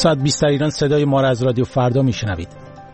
ساعت 20 ایران صدای ما را از رادیو فردا میشنوید.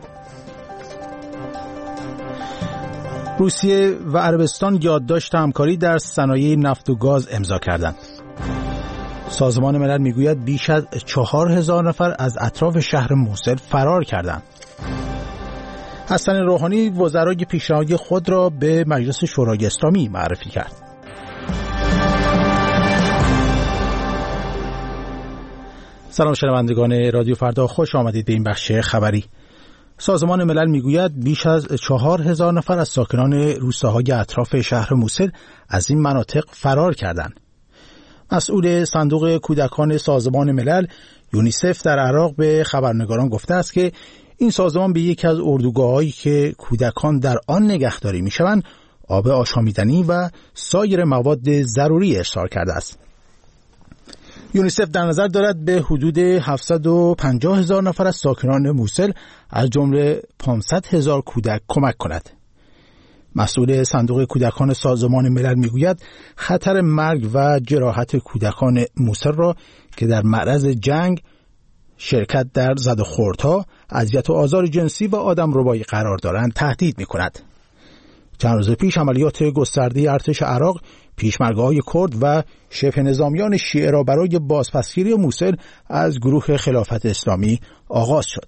روسیه و عربستان یادداشت همکاری در صنایع نفت و گاز امضا کردند. سازمان ملل میگوید بیش از 4000 نفر از اطراف شهر موصل فرار کردند. حسن روحانی وزرای پیشنهادی خود را به مجلس شورای اسلامی معرفی کرد. سلام شنوندگان رادیو فردا، خوش آمدید به این بخش خبری. سازمان ملل میگوید بیش از 4000 نفر از ساکنان روستاهای اطراف شهر موصل از این مناطق فرار کردند. مسئول صندوق کودکان سازمان ملل یونیسف در عراق به خبرنگاران گفته است که این سازمان به یکی از اردوگاه‌هایی که کودکان در آن نگهداری می‌شوند آب آشامیدنی و سایر مواد ضروری ارسال کرده است. یونیسف در نظر دارد به حدود 750,000 نفر از ساکنان موصل از جمله 500,000 کودک کمک کند. مسئول صندوق کودکان سازمان ملل میگوید خطر مرگ و جراحت کودکان موصل را که در معرض جنگ، شرکت در زد و خوردها، اذیت و آزار جنسی و آدمربایی قرار دارند تهدید می‌کند. چند روز پیش عملیات گسترده ارتش عراق پیشمرگه‌های کرد و شبه نظامیان شیعه را برای بازپسگیری موصل از گروه خلافت اسلامی آغاز شد.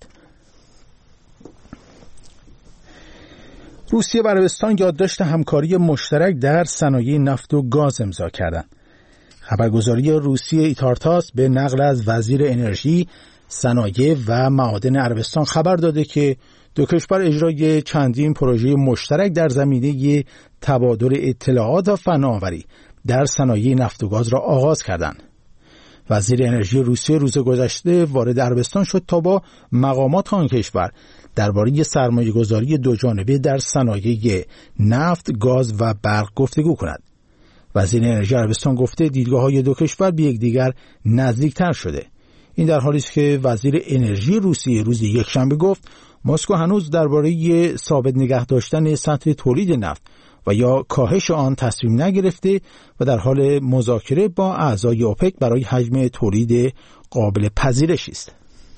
روسیه و عربستان یادداشت همکاری مشترک در صنایع نفت و گاز امضا کردند. خبرگزاری روسیه ایتارتاس به نقل از وزیر انرژی، صنایع و معادن عربستان خبر داده که دو کشور اجرای چندین پروژه مشترک در زمینه تبادل اطلاعات و فناوری در صنایع نفت و گاز را آغاز کردند. وزیر انرژی روسیه روز گذشته وارد عربستان شد تا با مقامات آن کشور درباره سرمایه‌گذاری دوجانبه در صنایع نفت، گاز و برق گفتگو کند. وزیر انرژی عربستان گفته دیدگاه‌های دو کشور به یکدیگر نزدیکتر شده. این در حالی است که وزیر انرژی روسیه روز یکشنبه گفت مسکو هنوز درباره ثابت نگه داشتن سطح تولید نفت و یا کاهش آن تصمیم نگرفته و در حال مذاکره با اعضای اوپک برای حجم تولید قابل پذیرشی است.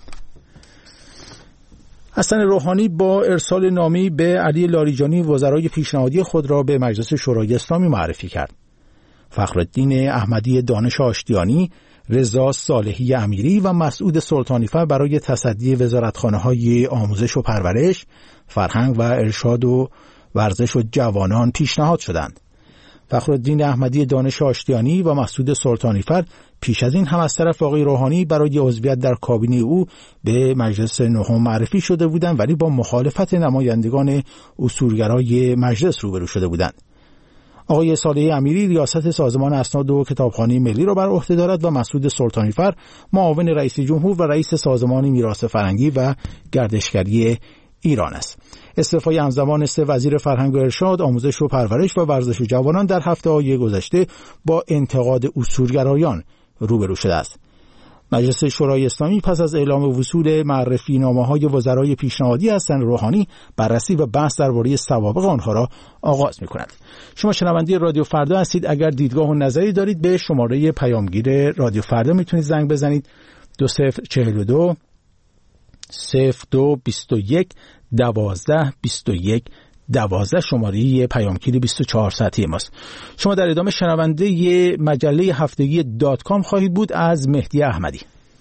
حسن روحانی با ارسال نامه‌ای به علی لاریجانی وزرای پیشنهادی خود را به مجلس شورای اسلامی معرفی کرد. فخرالدین احمدی دانش آشتیانی، رضا صالحی امیری و مسعود سلطانی‌فر برای تصدی وزارتخانه‌های آموزش و پرورش، فرهنگ و ارشاد و ورزش و جوانان پیشنهاد شدند. فخرالدین احمدی دانش آشتیانی و مسعود سلطانی‌فر پیش از این هم از طرف آقای روحانی برای عضویت در کابینه او به مجلس نهم معرفی شده بودند، ولی با مخالفت نمایندگان اصولگرای مجلس روبرو شده بودند. آقای صالحی امیری ریاست سازمان اسناد و کتابخانه ملی را بر عهده دارد و مسعود سلطانی‌فر معاون رئیس جمهور و رئیس سازمان میراث فرهنگی و گردشگری ایران است. استعفای همزمان وزیر فرهنگ و ارشاد، آموزش و پرورش و ورزش و جوانان در هفته‌های گذشته با انتقاد اصولگرایان روبرو شده است. مجلس شورای اسلامی پس از اعلام وصول معرفی نامه‌های وزرای پیشنهادی حسن روحانی بررسی و بحث درباره سوابق آنها را آغاز می‌کند. شما شنونده رادیو فردا هستید. اگر دیدگاه و نظری دارید به شماره پیامگیر رادیو فردا میتونید زنگ بزنید 2042 0221 12 21 12 شماره پیامگیر 24 ساعته ماست. شما در ادامه شنونده ی مجله هفتگی .com خواهید بود از مهدی احمدی.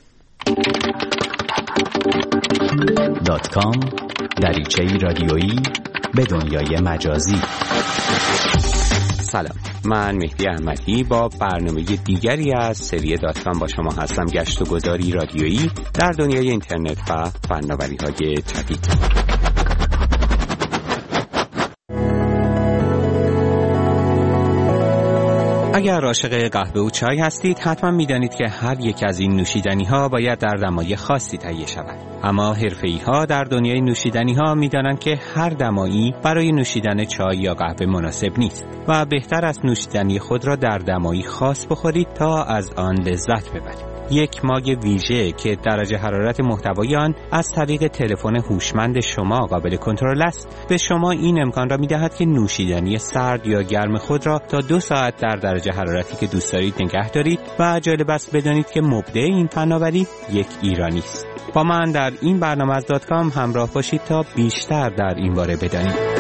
.com دریچه‌ای رادیویی به دنیای مجازی. سلام، من مهدی احمدی با برنامه دیگری از سری .com با شما هستم. گشت و گذاری رادیویی در دنیای اینترنت و فناوری‌های جدید. اگر عاشق قهوه و چای هستید حتما می‌دانید که هر یک از این نوشیدنی‌ها باید در دمای خاصی تهیه شود. اما حرفه‌ای‌ها در دنیای نوشیدنی‌ها می‌دانند که هر دمایی برای نوشیدن چای یا قهوه مناسب نیست و بهتر است نوشیدنی خود را در دمایی خاص بخورید تا از آن لذت ببرید. یک ماگ ویژه که درجه حرارت محتوای آن از طریق تلفن هوشمند شما قابل کنترل است، به شما این امکان را می‌دهد که نوشیدنی سرد یا گرم خود را تا 2 ساعت در درجه حرارتی که دوست دارید نگه دارید و جالب است بدانید که مبدع این فناوری یک ایرانی است. با من در این برنامه از .com همراه باشید تا بیشتر در این باره بدانید.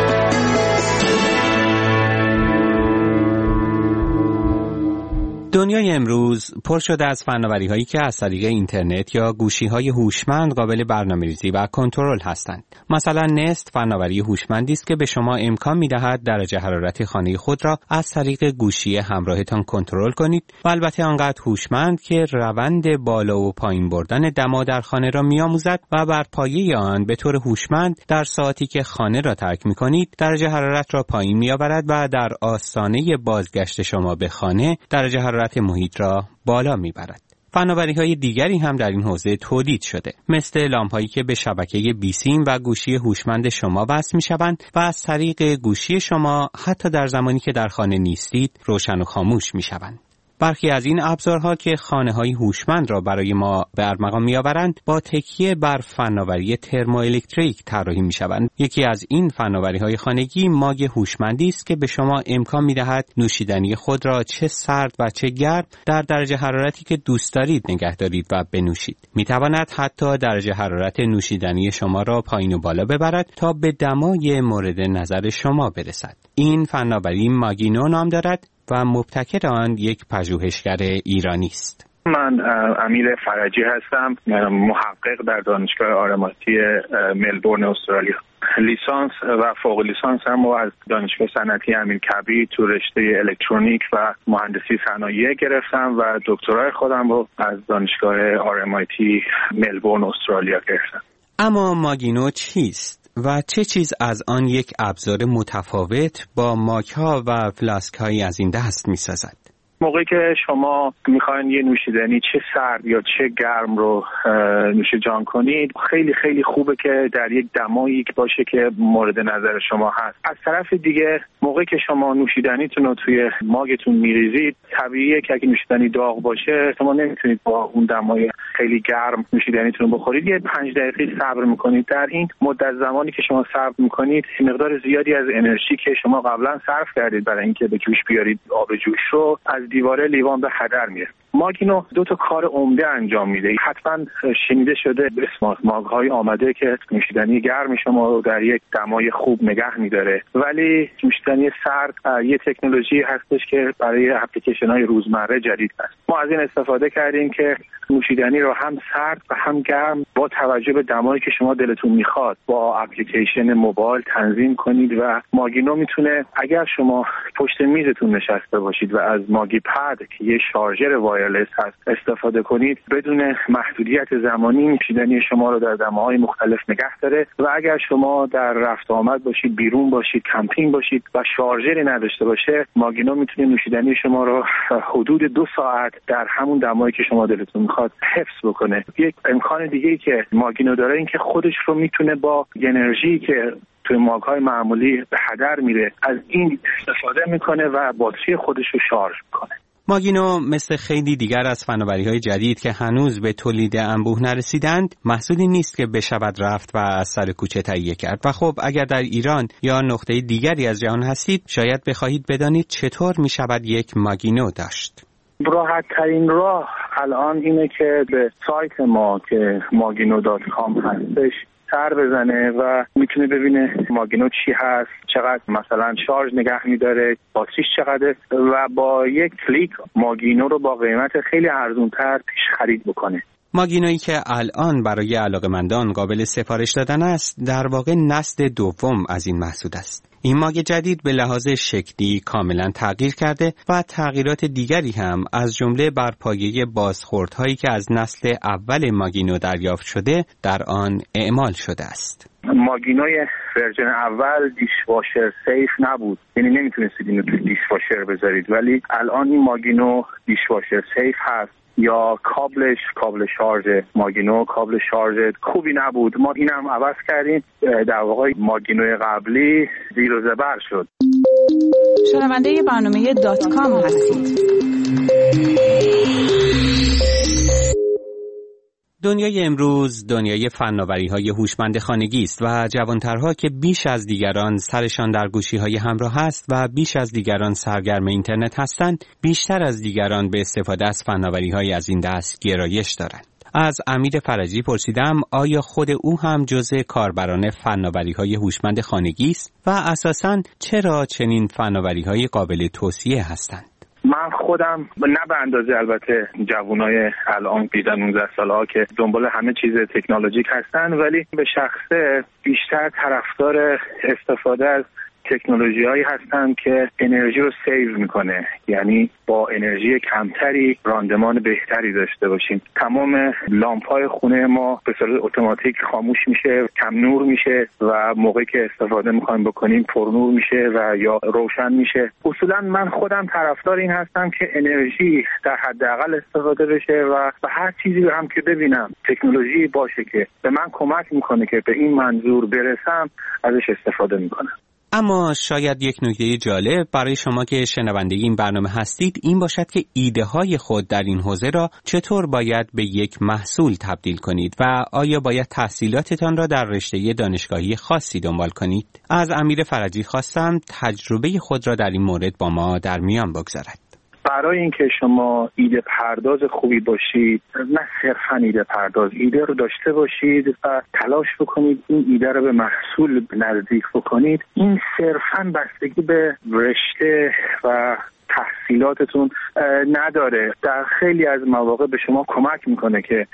دنیای امروز پر شده از فناوری‌هایی که از طریق اینترنت یا گوشی‌های هوشمند قابل برنامه‌ریزی و کنترل هستند. مثلا نست فناوری هوشمندی است که به شما امکان می‌دهد درجه حرارت خانه خود را از طریق گوشی همراهتان کنترل کنید و البته آنقدر هوشمند که روند بالا و پایین بردن دما در خانه را می‌آموزد و بر پایه آن به طور هوشمند در ساعتی که خانه را ترک می‌کنید درجه حرارت را پایین می‌آورد و در آستانه بازگشت شما به خانه درجه حرارت محیط را بالا میبرد. فناوری‌های دیگری هم در این حوزه تولید شده، مثل لامپ‌هایی که به شبکه بیسیم و گوشی هوشمند شما وصل می‌شوند و از طریق گوشی شما حتی در زمانی که در خانه نیستید روشن و خاموش می‌شوند. برخی از این ابزارها که خانه‌های هوشمند را برای ما به ارمغان می‌آورند با تکیه بر فناوری ترموالکتریک طراحی می‌شوند. یکی از این فناوری‌های خانگی ماگ هوشمندی است که به شما امکان می‌دهد نوشیدنی خود را چه سرد و چه گرم در درجه حرارتی که دوست دارید نگه دارید و بنوشید. می‌تواند حتی درجه حرارت نوشیدنی شما را پایین و بالا ببرد تا به دمای مورد نظر شما برسد. این فناوری ماگینو نام دارد و مبتکر آن یک پژوهشگر ایرانی است. من امیر فرجی هستم، محقق در دانشگاه آرماتی ملبورن استرالیا. لیسانس و فوق لیسانس هم از دانشگاه صنعتی امیرکبیر تو رشته الکترونیک و مهندسی صنایع گرفتم و دکترای خودم رو از دانشگاه آرماتی ملبورن استرالیا گرفتم. اما ماگینو چیست و چه چیز از آن یک ابزار متفاوت با ماگ‌ها و فلاسک‌هایی از این دست می‌سازد؟ موقعی که شما میخواین یه نوشیدنی چه سرد یا چه گرم رو نوش جان کنید، خیلی خیلی خوبه که در یک دمایی باشه که مورد نظر شما هست. از طرف دیگه موقعی که شما نوشیدنیتون رو توی ماگتون میریزید، طبیعیه که اگه نوشیدنی داغ باشه شما نمیتونید با اون دمای خیلی گرم نوشیدنیتون بخورید. یه 5 دقیقه صبر میکنید. در این مدت زمانی که شما صبر میکنید مقدار زیادی از انرژی که شما قبلا صرف کردید برای اینکه به جوش بیارید آب جوش رو از دیواره لیوان به هدر میره. ماگینو 2 تا کار عمده انجام میده. حتما شنیده شده اسمارت ماگ‌های آمده که نوشیدنی گرم شما رو در یک دمای خوب نگه میداره، ولی نوشیدنی سرد یه تکنولوژی هستش که برای اپلیکیشن‌های روزمره جدید است. ما از این استفاده کردیم که نوشیدنی رو هم سرد و هم گرم با توجه به دمایی که شما دلتون میخواد با اپلیکیشن موبایل تنظیم کنید و ماگینو میتونه اگر شما پشت میزتون نشسته باشید و از ماگی پد که یه شارژر وایرلس هست استفاده کنید، بدون محدودیت زمانی نوشیدنی شما رو در دماهای مختلف نگه داره و اگر شما در رفت آمد باشید، بیرون باشید، کمپینگ باشید و شارژری نداشته باشه، ماگینو میتونه نوشیدنی شما رو حدود 2 ساعت در همون دمایی که شما دلتون میخواد حفظ بکنه. یک امکان دیگه‌ای که ماگینو داره این که خودش رو میتونه با انرژی که توی ماگ‌های معمولی به هدر میره از این استفاده میکنه و باتری خودش رو شارژ میکنه. ماگینو مثل خیلی دیگر از فناوری‌های جدید که هنوز به تولید انبوه نرسیدند، محصولی نیست که بشود رفت و از سر کوچه تهیه کرد. و خب اگر در ایران یا نقطه دیگری از جهان هستید، شاید بخواهید بدانید چطور میشود یک ماگینو داشت. راحت ترین راه الان اینه که به سایت ما که magino.com هستش سر بزنه و میتونه ببینه ماگینو چی هست، چقدر مثلا شارژ نگه میداره، باتریش چقدره و با یک کلیک ماگینو رو با قیمت خیلی ارزونتر پیش خرید بکنه. ماگینویی که الان برای علاقه‌مندان قابل سفارش دادن است، در واقع نسل دوم از این محصول است. این ماگ جدید به لحاظ شکلی کاملا تغییر کرده و تغییرات دیگری هم از جمله بر پایه بازخوردهایی که از نسل اول ماگینو دریافت شده در آن اعمال شده است. ماگینوی ورژن اول دیشواشر سیف نبود، یعنی نمیتونستید اینو تو دیشواشر بذارید، ولی الان این ماگینو دیشواشر سیف هست یا کابل شارژ ماگینو کابل شارژ خوبی نبود. ما اینم عوض کردیم. در واقع ماگینو قبلی زیر و زبر شد. شنونده برنامه .com هستید. دنیای امروز دنیای فناوری‌های هوشمند خانگی است و جوانترها که بیش از دیگران سرشان در گوشی‌های همراه است و بیش از دیگران سرگرم اینترنت هستند، بیشتر از دیگران به استفاده از فناوری‌های از این دست گرایش دارند. از امیر فرجی پرسیدم آیا خود او هم جزء کاربران فناوری‌های هوشمند خانگی است و اساساً چرا چنین فناوری‌های قابل توصیه هستند؟ من خودم نه به اندازه البته جوانای الان 18-19 ساله‌ها که دنبال همه چیز تکنولوژیک هستن، ولی به شخصه بیشتر طرفدار استفاده از تکنولوژی‌هایی هستن که انرژی رو سیو میکنه، یعنی با انرژی کمتری راندمان بهتری داشته باشیم. تمام لامپ‌های خونه ما به صورت اتوماتیک خاموش میشه، کم نور میشه و موقعی که استفاده میخوایم بکنیم پر نور میشه و یا روشن میشه. اصولا من خودم طرفدار این هستم که انرژی در حداقل استفاده بشه و هر چیزی رو هم که ببینم تکنولوژی باشه که به من کمک میکنه که به این منظور برسم ازش استفاده میکنم. اما شاید یک نکته جالب برای شما که شنونده این برنامه هستید این باشد که ایده های خود در این حوزه را چطور باید به یک محصول تبدیل کنید و آیا باید تحصیلاتتان را در رشته دانشگاهی خاصی دنبال کنید؟ از امیر فرجی خواستم تجربه خود را در این مورد با ما در میان بگذارد. برای اینکه شما ایده پرداز خوبی باشید، نه صرفاً ایده پرداز، ایده رو داشته باشید و تلاش بکنید این ایده رو به محصول نزدیک بکنید، این صرفاً بستگی به رشته و تحصیلاتتون نداره. در خیلی از مواقع به شما کمک میکنه که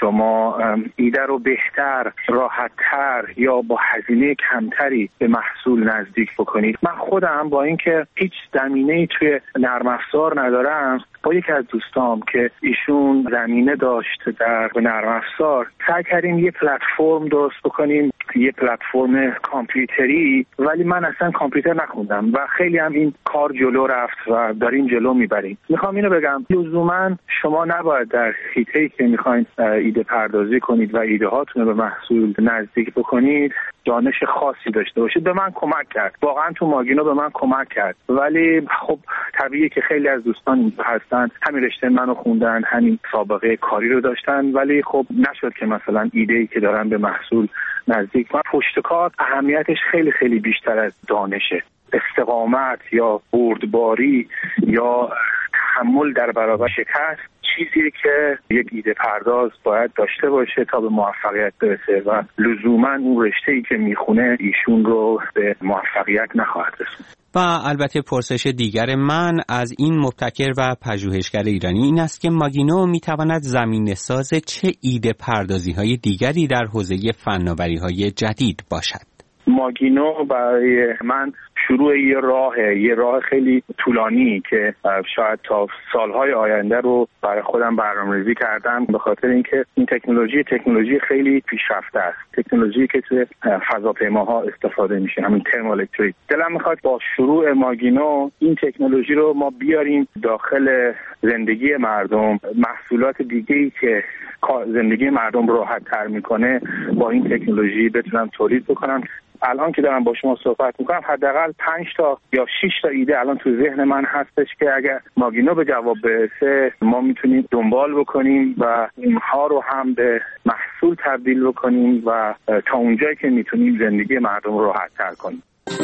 شما ایده رو بهتر، راحت‌تر یا با هزینه کمتری به محصول نزدیک بکنید. من خودم با اینکه هیچ زمینه‌ای توی نرم افزار ندارم، با یکی از دوستام که ایشون زمینه داشت در نرم افزار، سعی کردیم یه پلتفرم درست بکنیم، یه پلتفرم کامپیوتری، ولی من اصلا کامپیوتر نخوندم و خیلی هم این کار جلو رفت و داریم جلو میبریم. میخوام اینو بگم لزوما شما نباید در حیطه‌ای که میخواین ایده پردازی کنید و ایده هاتون رو به محصول نزدیک بکنید دانش خاصی داشته باشید. به من کمک کرد، واقعا تو ماگینو به من کمک کرد، ولی خب طبیعیه که خیلی از دوستان اینجا هستن همین رشته منو خوندن، همین سابقه کاری رو داشتن، ولی خب نشد که مثلا ایده‌ای که دارن به محصول نزدیک کنن. پشت کار اهمیتش خیلی خیلی بیشتر از دانشه. استقامت یا بردباری یا تحمل در برابر شکست چیزی که یک ایده پرداز باید داشته باشه تا به موفقیت برسه و لزوما اون رشته‌ای که میخونه ایشون رو به موفقیت نخواهد رسوند. و البته پرسش دیگر من از این مبتکر و پژوهشگر ایرانی این است که ماگینو میتواند زمینه‌ساز چه ایده پردازی‌های دیگری در حوزه فناوری‌های جدید باشد؟ ماگینو برای من شروع یه راه خیلی طولانی که شاید تا سالهای آینده رو برای خودم برنامه‌ریزی کردم، به خاطر اینکه این تکنولوژی خیلی پیشرفته است، تکنولوژی که توی فضاپیماها استفاده میشه، همین ترموالکتریک. دلم میخواد با شروع ماگینو این تکنولوژی رو ما بیاریم داخل زندگی مردم، محصولات دیگه‌ای که زندگی مردم رو راحت‌تر میکنه با این تکنولوژی بتونم تولید بکنم. الان که دارم با شما صحبت میکنم حداقل 5 تا یا 6 تا ایده الان تو ذهن من هستش که اگر ماگینو به جواب برسه ما میتونیم دنبال بکنیم و اینها رو هم به محصول تبدیل بکنیم و تا اونجایی که میتونیم زندگی مردم رو راحت تر کنیم.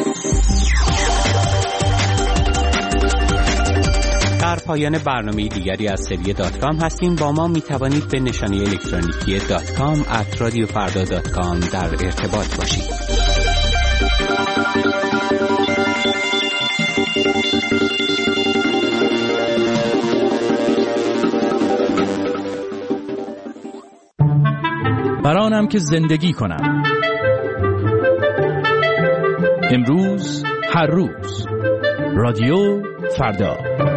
در پایان برنامه دیگری از سری .com هستیم. با ما میتوانید به نشانی الکترونیکی .com@radiofarda.com در ارتباط باشید. برانم که زندگی کنم. امروز هر روز رادیو فردا.